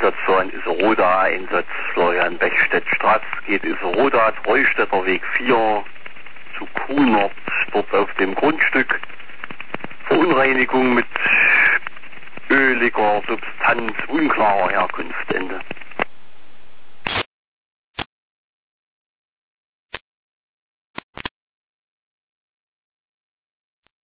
Einsatzort Iseroda, Einsatz Florian Bechstedt, Straße geht Iseroda, Treustädter Weg 4 zu Kunert, dort auf dem Grundstück. Verunreinigung mit öliger Substanz unklarer Herkunft, Ende.